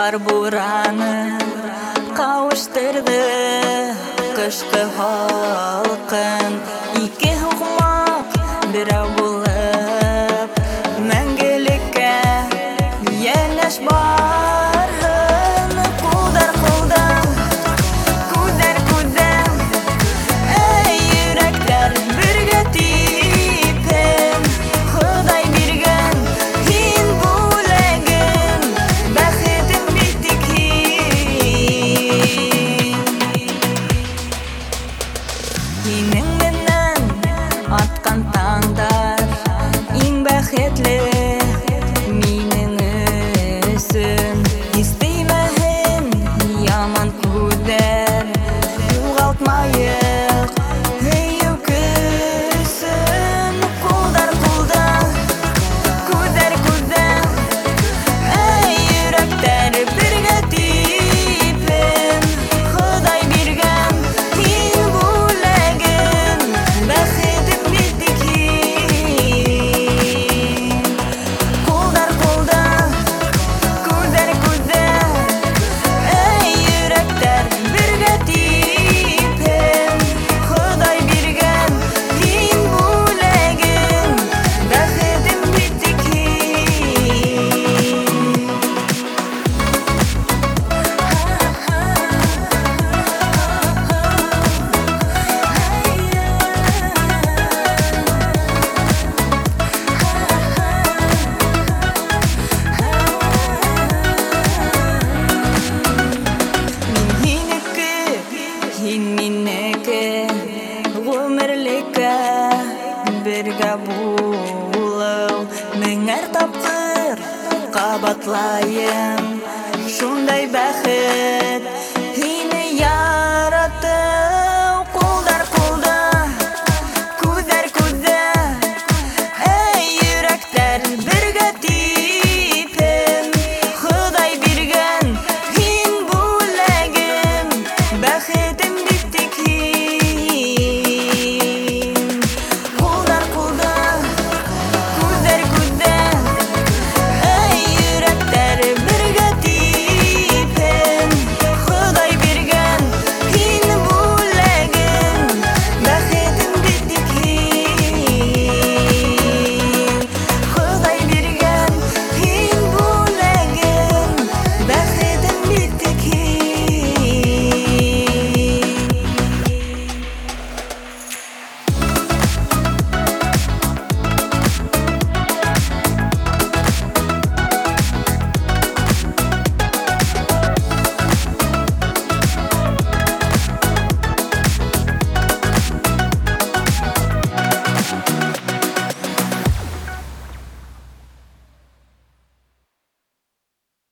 Кар бураны кавыштырды кышкы халкын. Ике хукмак берәү булып мәңгелеккә яшь барһын. Кулдар-кулдан, күдәр-күдән, әй йөрәкләр бергә типһен. Ходай биргән һин бүләген, бәхетем бит тик һин. Минең менән аткан таңдар иң бәхетле минең өсөн. Истеймәһен яман күдәр, югалтмаек һөйү көсөн. Кулдар-кулдан, күдәр-күдән, әй йөрәкләр бергә типһен. Ходай биргән һин бүләген, бәхетем бит тик һин. Кулдар-кулдан, күдәр-күдән, әй йөрәкләр бергә типһен. Ходай биргән һин бүләген, бәхетем бит тик һин. Мин һинеке, һин минеке, гомерлеккә бергә булыу. Меңәр тапкыр кабатлайым шундай бәхет.